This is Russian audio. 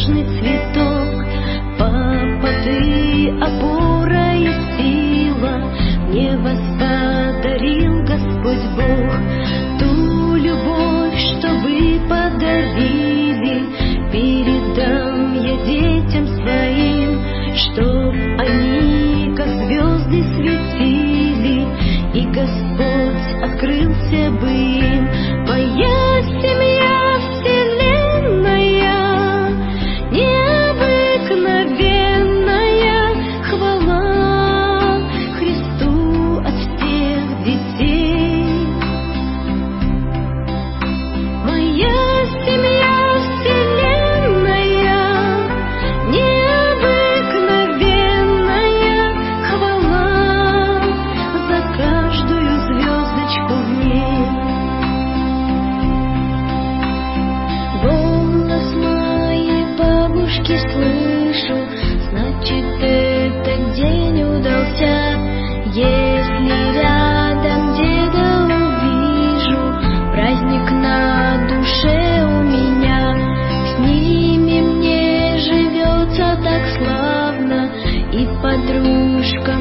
нежный цветок. Папа, ты опора и сила, мне вас подарил Господь Бог. Ту любовь, что вы подарили, передам я детям своим, чтоб они, как звезды, светили, и Господь открылся бы им. Моя семья вселенная, необыкновенная, хвала Христу от всех детей. Моя семья вселенная, необыкновенная, хвала за каждую звездочку в ней. Голос моей бабушки слышу, значит, этот день удался. Если рядом деда увижу, праздник на душе у меня. С ними мне живется так славно, и подружка